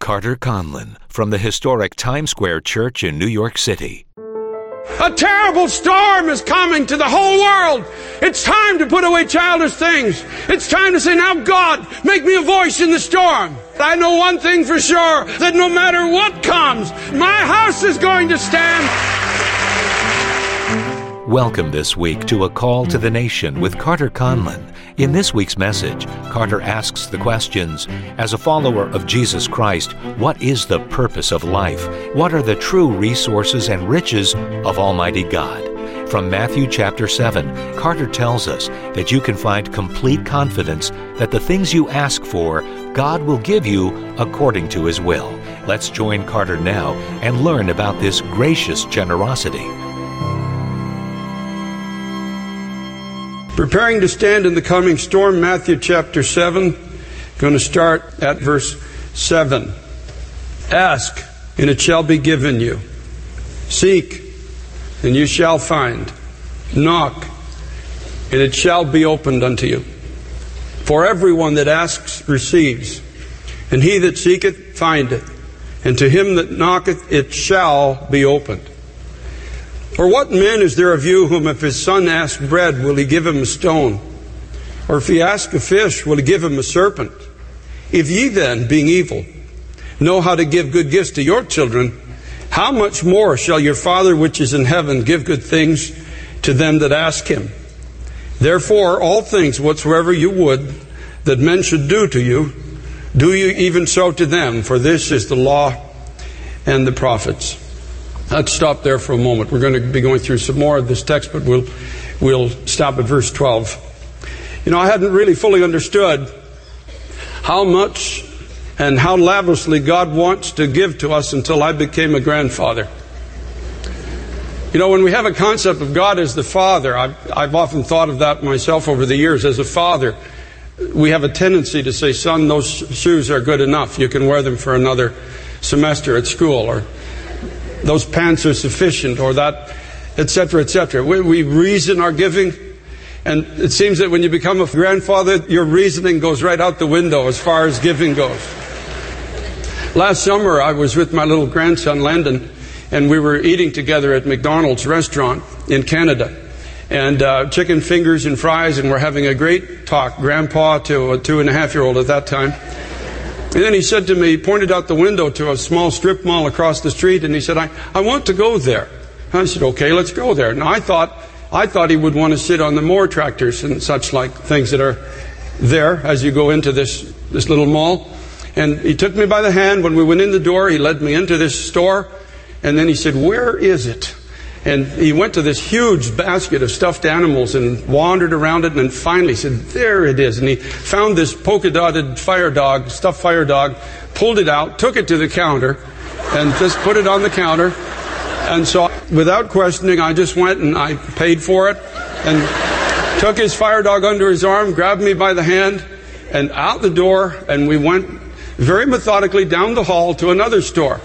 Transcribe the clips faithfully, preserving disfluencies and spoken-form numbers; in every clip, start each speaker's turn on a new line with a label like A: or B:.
A: Carter Conlon from the historic Times Square Church in New York City.
B: A terrible storm is coming to the whole world. It's time to put away childish things. It's time to say, now God, make me a voice in the storm. I know one thing for sure, that no matter what comes, my house is going to stand.
A: Welcome this week to A Call to the Nation with Carter Conlon. In this week's message, Carter asks the questions, as a follower of Jesus Christ, what is the purpose of life? What are the true resources and riches of Almighty God? From Matthew chapter seven, Carter tells us that you can find complete confidence that the things you ask for, God will give you according to His will. Let's join Carter now and learn about this gracious generosity.
B: Preparing to stand in the coming storm, Matthew chapter seven, going to start at verse seven. Ask, and it shall be given you. Seek, and you shall find. Knock, and it shall be opened unto you. For everyone that asks receives, and he that seeketh findeth, and to him that knocketh it shall be opened. For what man is there of you whom if his son asks bread, will he give him a stone? Or if he ask a fish, will he give him a serpent? If ye then, being evil, know how to give good gifts to your children, how much more shall your Father which is in heaven give good things to them that ask Him? Therefore, all things whatsoever you would that men should do to you, do you even so to them, for this is the law and the prophets. Let's stop there for a moment. We're going to be going through some more of this text, but we'll we'll stop at verse twelve. You know, I hadn't really fully understood how much and how lavishly God wants to give to us until I became a grandfather. You know, when we have a concept of God as the Father, I've, I've often thought of that myself over the years. As a father, we have a tendency to say, son, those shoes are good enough. You can wear them for another semester at school, or those pants are sufficient, or that, et cetera, et cetera. We, we reason our giving, and it seems that when you become a grandfather, your reasoning goes right out the window as far as giving goes. Last summer, I was with my little grandson, Landon, and we were eating together at McDonald's restaurant in Canada. And uh, chicken fingers and fries, and we're having a great talk, Grandpa to a two and a half year old at that time. And then he said to me, he pointed out the window to a small strip mall across the street, and he said, I, I want to go there. And I said, okay, let's go there. Now I thought, I thought he would want to sit on the Moore tractors and such like things that are there as you go into this, this little mall. And he took me by the hand. When we went in the door, he led me into this store, and then he said, where is it? And he went to this huge basket of stuffed animals and wandered around it, and then finally said, there it is. And he found this polka-dotted fire dog, stuffed fire dog, pulled it out, took it to the counter, and just put it on the counter. And so, without questioning, I just went and I paid for it, and took his fire dog under his arm, grabbed me by the hand, and out the door, and we went very methodically down the hall to another store.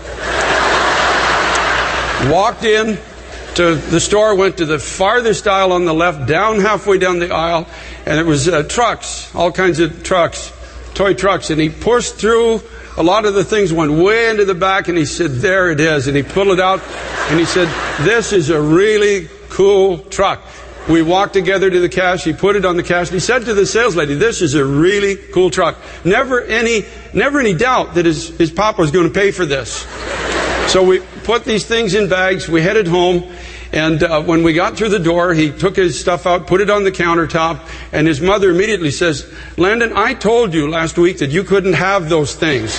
B: Walked in to the store, went to the farthest aisle on the left, down halfway down the aisle, and it was uh, trucks, all kinds of trucks, toy trucks, and he pushed through a lot of the things, went way into the back, and he said, there it is, and he pulled it out, and he said, this is a really cool truck. We walked together to the cash, he put it on the cash, and he said to the sales lady, this is a really cool truck. Never any, never any doubt that his, his papa was going to pay for this. So we put these things in bags, we headed home, and uh, when we got through the door, he took his stuff out, put it on the countertop, and his mother immediately says, Landon, I told you last week that you couldn't have those things.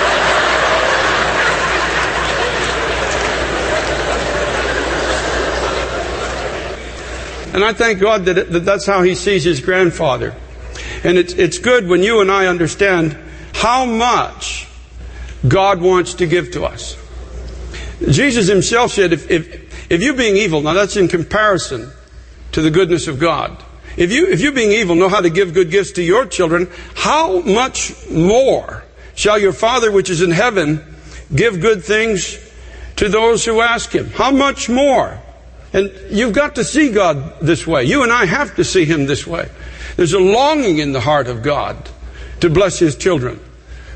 B: And I thank God that, it, that that's how He sees His grandfather. And it's, it's good when you and I understand how much God wants to give to us. Jesus Himself said, if, if, if you being evil, now that's in comparison to the goodness of God. If you, if you being evil know how to give good gifts to your children, how much more shall your Father which is in heaven give good things to those who ask Him? How much more? And you've got to see God this way. You and I have to see Him this way. There's a longing in the heart of God to bless His children.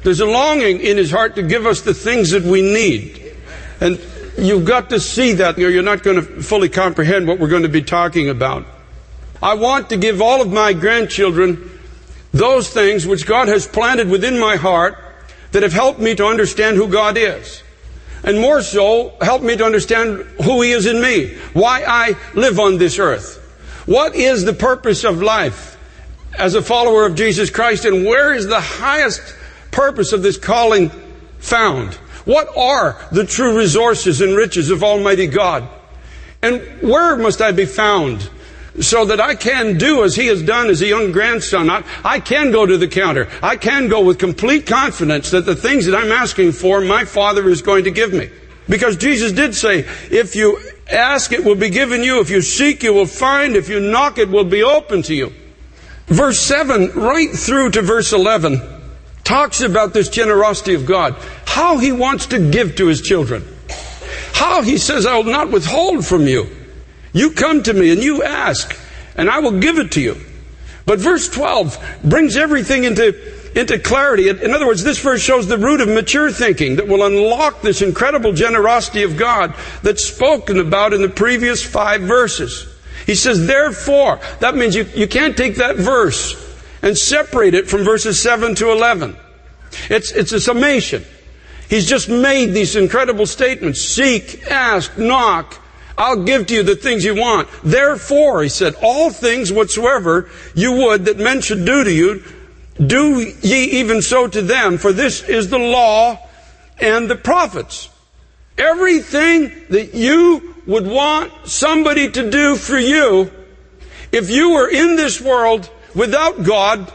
B: There's a longing in His heart to give us the things that we need. And you've got to see that, or you're not going to fully comprehend what we're going to be talking about. I want to give all of my grandchildren those things which God has planted within my heart that have helped me to understand who God is. And more so, help me to understand who He is in me. Why I live on this earth. What is the purpose of life as a follower of Jesus Christ? And where is the highest purpose of this calling found? What are the true resources and riches of Almighty God? And where must I be found so that I can do as He has done as a young grandson? I, I can go to the counter. I can go with complete confidence that the things that I'm asking for, my Father is going to give me. Because Jesus did say, if you ask, it will be given you. If you seek, you will find. If you knock, it will be open to you. Verse seven, right through to verse eleven, talks about this generosity of God. How He wants to give to His children. How He says, I will not withhold from you. You come to me and you ask, and I will give it to you. But verse twelve brings everything into, into clarity. In other words, this verse shows the root of mature thinking that will unlock this incredible generosity of God that's spoken about in the previous five verses. He says, therefore, that means you, you can't take that verse and separate it from verses seven to eleven. It's, it's a summation. He's just made these incredible statements. Seek, ask, knock. I'll give to you the things you want. Therefore, He said, all things whatsoever you would that men should do to you, do ye even so to them. For this is the law and the prophets. Everything that you would want somebody to do for you, if you were in this world without God,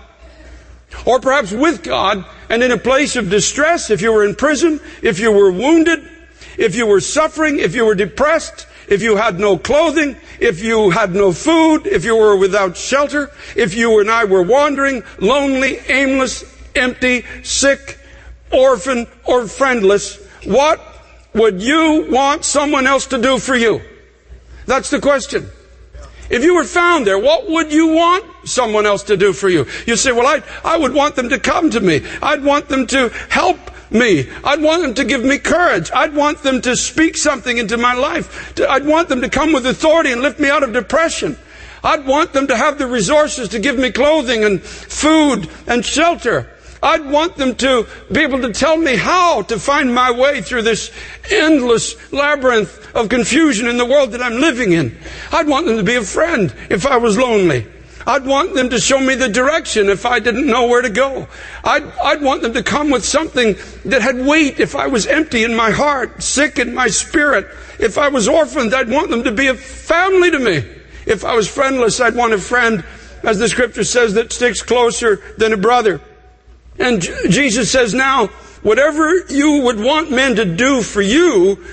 B: or perhaps with God, and in a place of distress, if you were in prison, if you were wounded, if you were suffering, if you were depressed, if you had no clothing, if you had no food, if you were without shelter, if you and I were wandering, lonely, aimless, empty, sick, orphan, or friendless, what would you want someone else to do for you? That's the question. If you were found there, what would you want someone else to do for you? You say, well, I, I would want them to come to me. I'd want them to help me. I'd want them to give me courage. I'd want them to speak something into my life. I'd want them to come with authority and lift me out of depression. I'd want them to have the resources to give me clothing and food and shelter. I'd want them to be able to tell me how to find my way through this endless labyrinth of confusion in the world that I'm living in. I'd want them to be a friend if I was lonely. I'd want them to show me the direction if I didn't know where to go. I'd, I'd want them to come with something that had weight if I was empty in my heart, sick in my spirit. If I was orphaned, I'd want them to be a family to me. If I was friendless, I'd want a friend, as the Scripture says, that sticks closer than a brother. And Jesus says, now, whatever you would want men to do for you,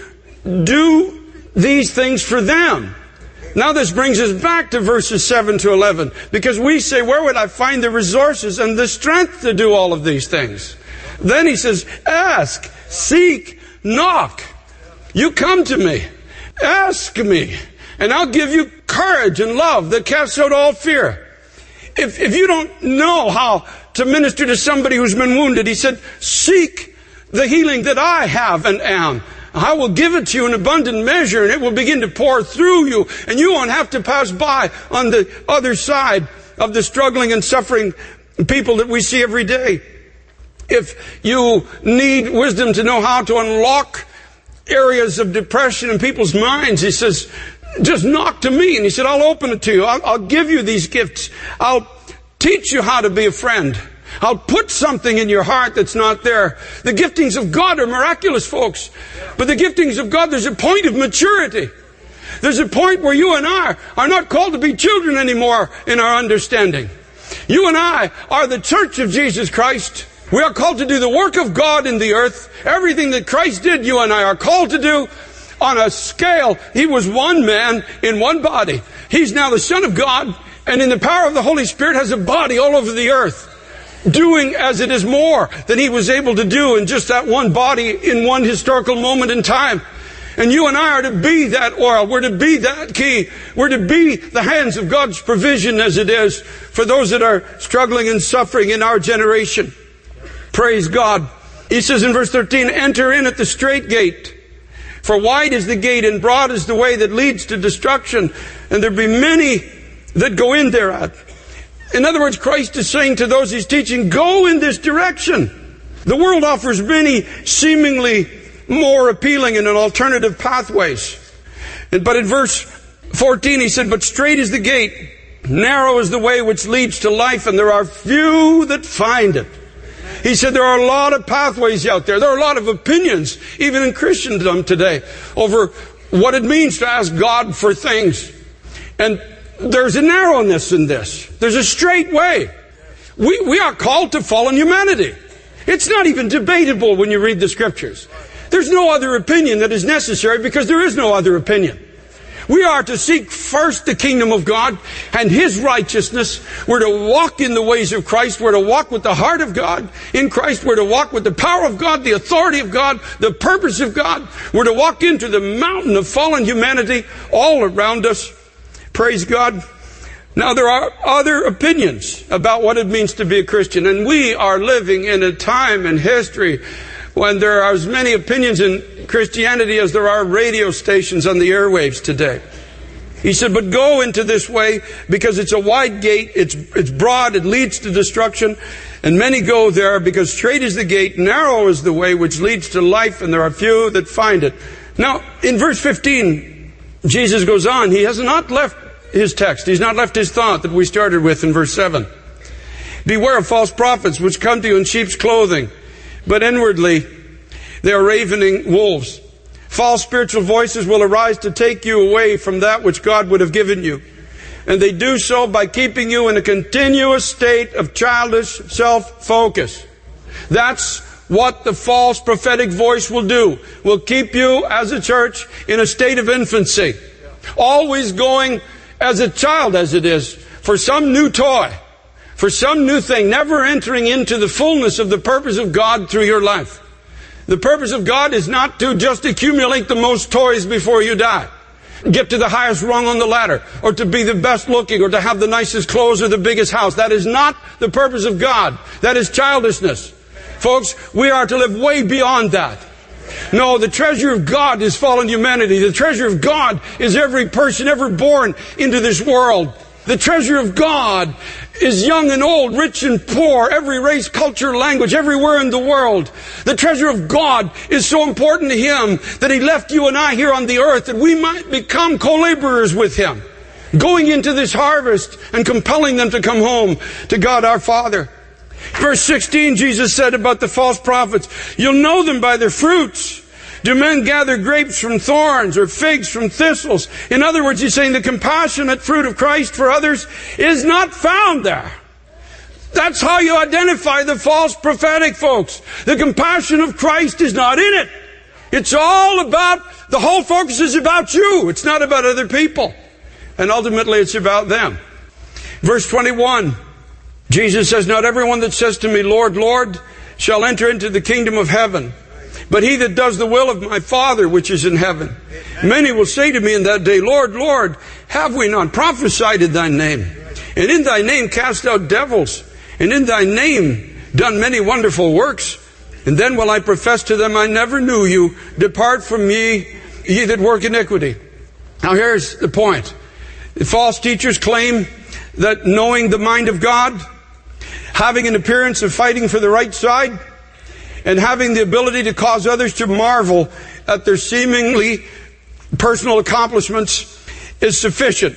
B: do these things for them. Now this brings us back to verses seven to eleven, because we say, where would I find the resources and the strength to do all of these things? Then He says, ask, seek, knock. You come to me, ask me, and I'll give you courage and love that casts out all fear. If, if you don't know how to minister to somebody who's been wounded, He said, seek the healing that I have and am. I will give it to you in abundant measure, and it will begin to pour through you, and you won't have to pass by on the other side of the struggling and suffering people that we see every day. If you need wisdom to know how to unlock areas of depression in people's minds, He says, just knock to me. And He said, I'll open it to you. I'll, I'll give you these gifts. I'll teach you how to be a friend. I'll put something in your heart that's not there. The giftings of God are miraculous, folks. But the giftings of God, there's a point of maturity. There's a point where you and I are not called to be children anymore in our understanding. You and I are the church of Jesus Christ. We are called to do the work of God in the earth. Everything that Christ did, you and I are called to do on a scale. He was one man in one body. He's now the Son of God, and in the power of the Holy Spirit has a body all over the earth, doing as it is more than He was able to do in just that one body in one historical moment in time. And you and I are to be that oil. We're to be that key. We're to be the hands of God's provision as it is for those that are struggling and suffering in our generation. Praise God. He says in verse thirteen, enter in at the straight gate. For wide is the gate and broad is the way that leads to destruction, and there be many that go in thereat. In other words, Christ is saying to those he's teaching, go in this direction. The world offers many seemingly more appealing and alternative pathways. But in verse fourteen he said, but straight is the gate, narrow is the way which leads to life, and there are few that find it. He said there are a lot of pathways out there. There are a lot of opinions, even in Christendom today, over what it means to ask God for things. And there's a narrowness in this. There's a straight way. We, we are called to fallen humanity. It's not even debatable when you read the Scriptures. There's no other opinion that is necessary because there is no other opinion. We are to seek first the kingdom of God and His righteousness. We're to walk in the ways of Christ. We're to walk with the heart of God in Christ. We're to walk with the power of God, the authority of God, the purpose of God. We're to walk into the mountain of fallen humanity all around us. Praise God. Now there are other opinions about what it means to be a Christian. And we are living in a time in history when there are as many opinions in Christianity as there are radio stations on the airwaves today. He said, but go into this way because it's a wide gate, it's, it's broad, it leads to destruction, and many go there because straight is the gate, narrow is the way which leads to life, and there are few that find it. Now, in verse fifteen, Jesus goes on. He has not left his text. He's not left his thought that we started with in verse seven. Beware of false prophets which come to you in sheep's clothing, but inwardly they are ravening wolves. False spiritual voices will arise to take you away from that which God would have given you. And they do so by keeping you in a continuous state of childish self-focus. That's what the false prophetic voice will do. Will keep you as a church in a state of infancy. Always going as a child as it is for some new toy, for some new thing, never entering into the fullness of the purpose of God through your life. The purpose of God is not to just accumulate the most toys before you die, get to the highest rung on the ladder, or to be the best looking, or to have the nicest clothes or the biggest house. That is not the purpose of God. That is childishness. Folks, we are to live way beyond that. No, the treasure of God is fallen humanity. The treasure of God is every person ever born into this world. The treasure of God is young and old, rich and poor, every race, culture, language, everywhere in the world. The treasure of God is so important to Him that He left you and I here on the earth that we might become co-laborers with Him, going into this harvest and compelling them to come home to God our Father. Verse sixteen, Jesus said about the false prophets, you'll know them by their fruits. Do men gather grapes from thorns or figs from thistles? In other words, He's saying the compassionate fruit of Christ for others is not found there. That's how you identify the false prophetic, folks. The compassion of Christ is not in it. It's all about, the whole focus is about you. It's not about other people. And ultimately it's about them. Verse twenty-one, Jesus says, not everyone that says to me, Lord, Lord, shall enter into the kingdom of heaven, but he that does the will of my Father which is in heaven. Many will say to me in that day, Lord, Lord, have we not prophesied in thy name? And in thy name cast out devils? And in thy name done many wonderful works? And then will I profess to them, I never knew you. Depart from me, ye that work iniquity. Now here's the point. The false teachers claim that knowing the mind of God, having an appearance of fighting for the right side, and having the ability to cause others to marvel at their seemingly personal accomplishments is sufficient.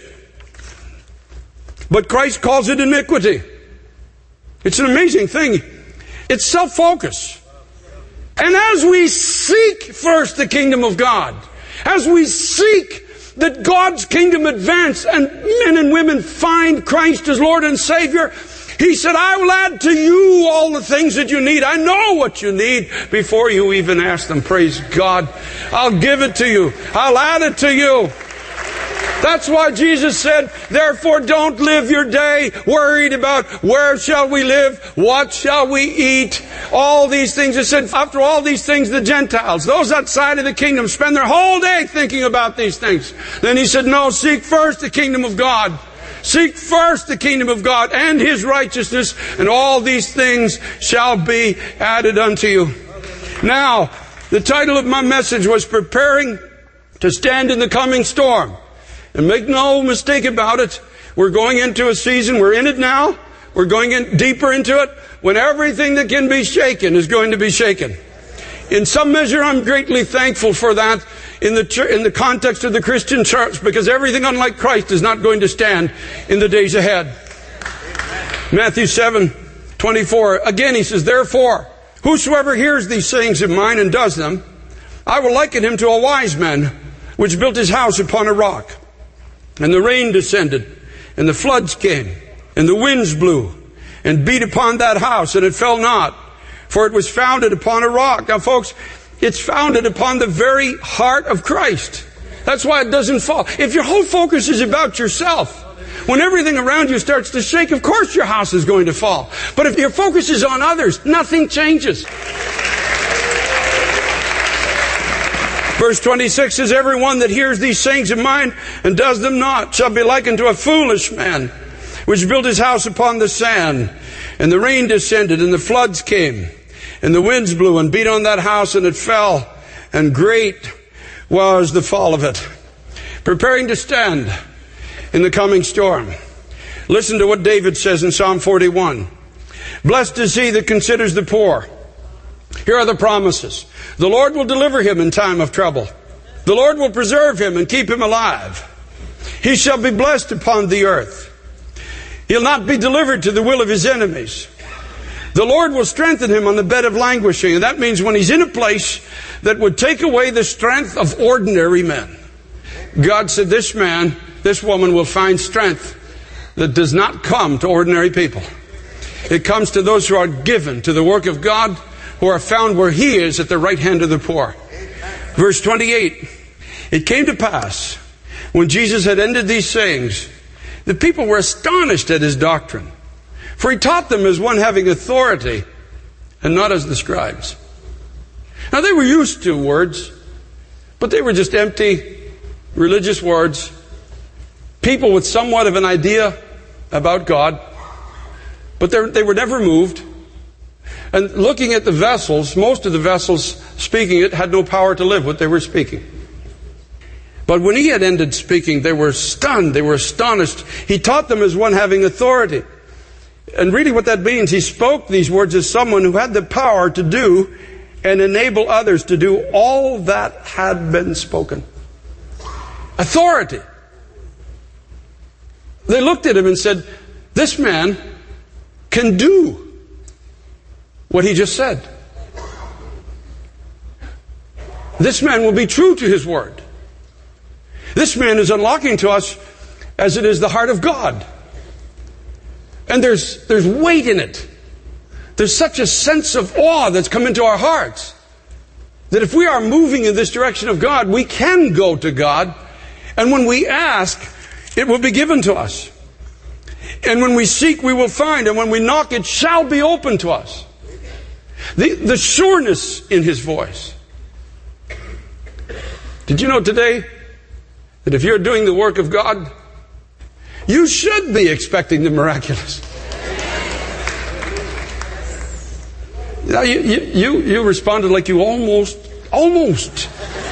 B: But Christ calls it iniquity. It's an amazing thing. It's self-focus. And as we seek first the kingdom of God, as we seek that God's kingdom advance and men and women find Christ as Lord and Savior, He said, I will add to you all the things that you need. I know what you need before you even ask them. Praise God. I'll give it to you. I'll add it to you. That's why Jesus said, therefore don't live your day worried about where shall we live, what shall we eat, all these things. He said, after all these things, the Gentiles, those outside of the kingdom, spend their whole day thinking about these things. Then He said, no, seek first the kingdom of God. Seek first the kingdom of God and His righteousness, and all these things shall be added unto you. Now, the title of my message was Preparing to Stand in the Coming Storm. And make no mistake about it, we're going into a season, we're in it now, we're going in deeper into it, when everything that can be shaken is going to be shaken. In some measure, I'm greatly thankful for that in the church, in the context of the Christian church, because everything unlike Christ is not going to stand in the days ahead. Matthew seven twenty-four. Again, he says, therefore, whosoever hears these sayings of mine and does them, I will liken him to a wise man which built his house upon a rock. And the rain descended, and the floods came, and the winds blew, and beat upon that house, and it fell not, for it was founded upon a rock. Now, folks, it's founded upon the very heart of Christ. That's why it doesn't fall. If your whole focus is about yourself, when everything around you starts to shake, of course your house is going to fall. But if your focus is on others, nothing changes. Verse twenty-six says, everyone that hears these sayings of mine and does them not shall be likened to a foolish man, which built his house upon the sand. And the rain descended, and the floods came, and the winds blew and beat on that house, and it fell, and great was the fall of it. Preparing to stand in the coming storm. Listen to what David says in Psalm forty-one. Blessed is he that considers the poor. Here are the promises. The Lord will deliver him in time of trouble. The Lord will preserve him and keep him alive. He shall be blessed upon the earth. He'll not be delivered to the will of his enemies. The Lord will strengthen him on the bed of languishing. And that means when he's in a place that would take away the strength of ordinary men. God said, this man, this woman will find strength that does not come to ordinary people. It comes to those who are given to the work of God, who are found where he is at the right hand of the poor. Verse twenty-eight. It came to pass, when Jesus had ended these sayings, the people were astonished at his doctrine. For he taught them as one having authority, and not as the scribes. Now they were used to words, but they were just empty, religious words. People with somewhat of an idea about God, but they were never moved. And looking at the vessels, most of the vessels speaking it had no power to live what they were speaking. But when he had ended speaking, they were stunned, they were astonished. He taught them as one having authority. And really what that means, he spoke these words as someone who had the power to do and enable others to do all that had been spoken. Authority. They looked at him and said, this man can do what he just said. This man will be true to his word. This man is unlocking to us as it is the heart of God. And there's, there's weight in it. There's such a sense of awe that's come into our hearts that if we are moving in this direction of God, we can go to God. And when we ask, it will be given to us. And when we seek, we will find. And when we knock, it shall be open to us. The, the sureness in his voice. Did you know today that if you're doing the work of God, you should be expecting the miraculous? Now you, you, you, you responded like you almost, almost,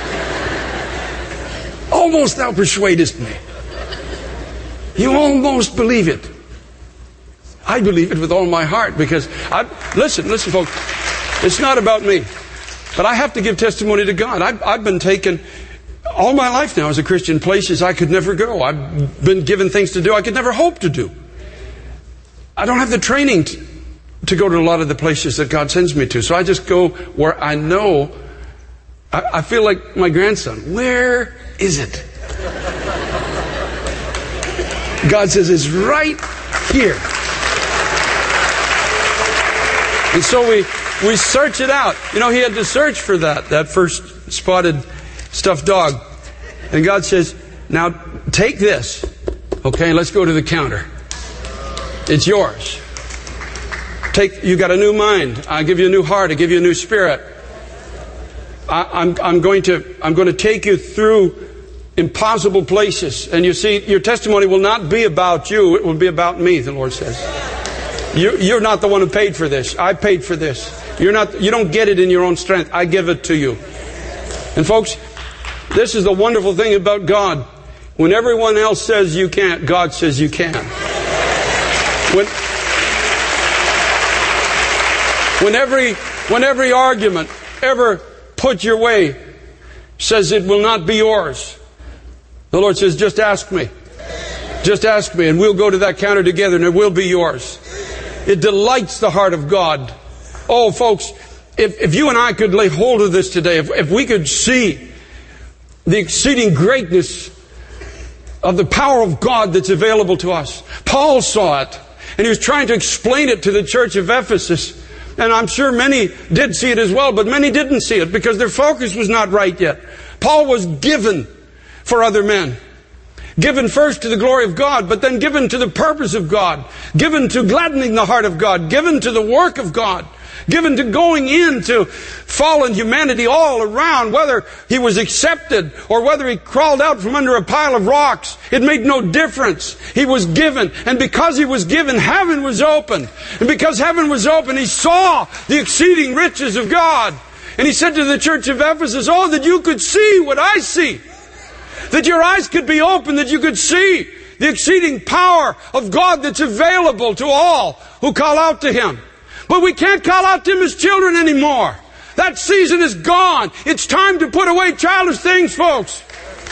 B: almost thou persuadest me. You almost believe it. I believe it with all my heart because I listen, listen, folks. It's not about me, but I have to give testimony to God. I've, I've been taken all my life now as a Christian places I could never go. I've been given things to do I could never hope to do. I don't have the training to, to go to a lot of the places that God sends me to, so I just go where I know. I, I feel like my grandson. Where is it? God says it's right here. And so we, we search it out. You know, he had to search for that, that first spotted stuffed dog. And God says, now take this, okay, let's go to the counter. It's yours. Take, you got a new mind. I give you a new heart. I give you a new spirit. I, I'm, I'm going to, I'm going to take you through impossible places. And you see, your testimony will not be about you. It will be about me, the Lord says. You, you're not the one who paid for this. I paid for this. You're not, you don't get it in your own strength. I give it to you. And folks, this is the wonderful thing about God. When everyone else says you can't, God says you can. When, when every, when every argument ever put your way says it will not be yours, the Lord says, just ask me. Just ask me, and we'll go to that counter together, and it will be yours. It delights the heart of God. Oh, folks, if, if you and I could lay hold of this today, if, if we could see the exceeding greatness of the power of God that's available to us. Paul saw it, and he was trying to explain it to the church of Ephesus. And I'm sure many did see it as well, but many didn't see it because their focus was not right yet. Paul was given for other men. Given first to the glory of God, but then given to the purpose of God. Given to gladdening the heart of God. Given to the work of God. Given to going into fallen humanity all around, whether he was accepted or whether he crawled out from under a pile of rocks. It made no difference. He was given. And because he was given, heaven was open. And because heaven was open, he saw the exceeding riches of God. And he said to the church of Ephesus, oh, that you could see what I see. That your eyes could be open, that you could see the exceeding power of God that's available to all who call out to Him. But we can't call out to Him as children anymore. That season is gone. It's time to put away childish things, folks.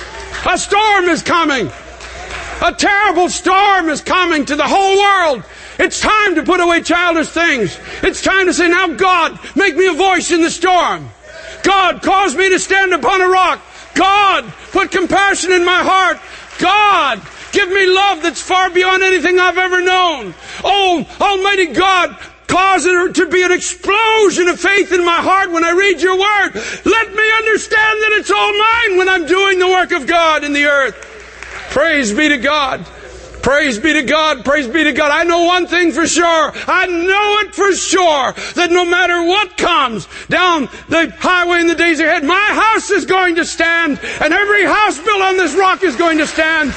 B: A storm is coming. A terrible storm is coming to the whole world. It's time to put away childish things. It's time to say, now God, make me a voice in the storm. God, cause me to stand upon a rock. God, put compassion in my heart. God, give me love that's far beyond anything I've ever known. Oh, Almighty God, cause there to be an explosion of faith in my heart when I read your word. Let me understand that it's all mine when I'm doing the work of God in the earth. Praise be to God. Praise be to God. Praise be to God. I know one thing for sure. I know it for sure that no matter what comes down the highway in the days ahead, my house is going to stand, and every house built on this rock is going to stand.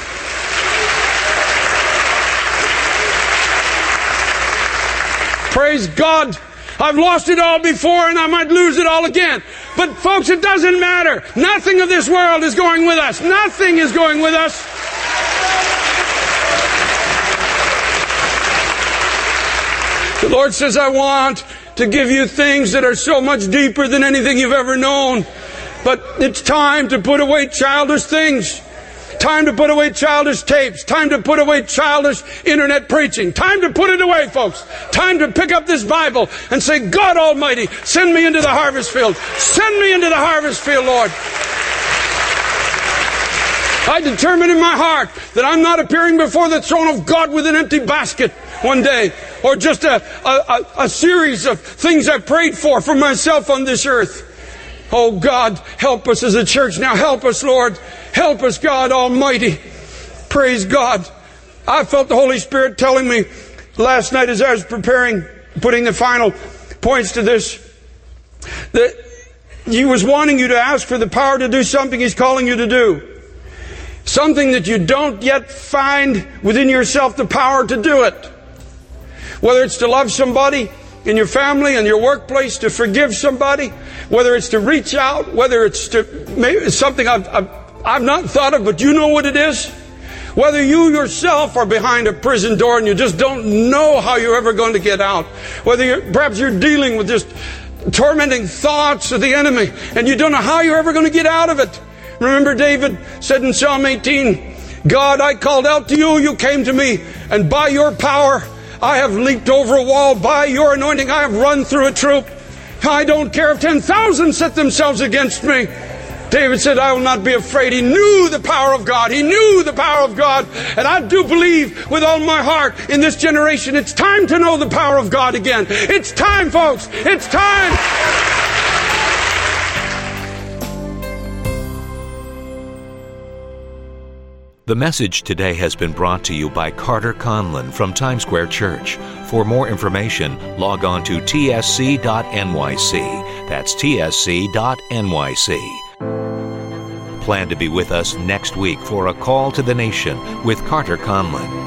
B: Praise God. I've lost it all before, and I might lose it all again. But folks, it doesn't matter. Nothing of this world is going with us. Nothing is going with us. The Lord says, I want to give you things that are so much deeper than anything you've ever known. But it's time to put away childish things. Time to put away childish tapes. Time to put away childish internet preaching. Time to put it away, folks. Time to pick up this Bible and say, God Almighty, send me into the harvest field. Send me into the harvest field, Lord. I determine in my heart that I'm not appearing before the throne of God with an empty basket one day, or just a, a, a series of things I've prayed for for myself on this earth. Oh God, help us as a church now. Help us, Lord. Help us, God Almighty. Praise God. I felt the Holy Spirit telling me last night as I was preparing, putting the final points to this, that He was wanting you to ask for the power to do something He's calling you to do. Something that you don't yet find within yourself the power to do it. Whether it's to love somebody in your family and your workplace, to forgive somebody, whether it's to reach out, whether it's to maybe it's something I've, I've, I've not thought of, but you know what it is. Whether you yourself are behind a prison door and you just don't know how you're ever going to get out. Whether you're, perhaps you're dealing with just tormenting thoughts of the enemy and you don't know how you're ever going to get out of it. Remember David said in Psalm eighteen, God, I called out to you, you came to me, and by your power I have leaped over a wall. By your anointing I have run through a troop. I don't care if ten thousand set themselves against me. David said, I will not be afraid. He knew the power of God. He knew the power of God. And I do believe with all my heart in this generation, it's time to know the power of God again. It's time, folks. It's time.
A: The message today has been brought to you by Carter Conlon from Times Square Church. For more information, log on to T S C dot N Y C. That's T S C dot N Y C. Plan to be with us next week for A Call to the Nation with Carter Conlon.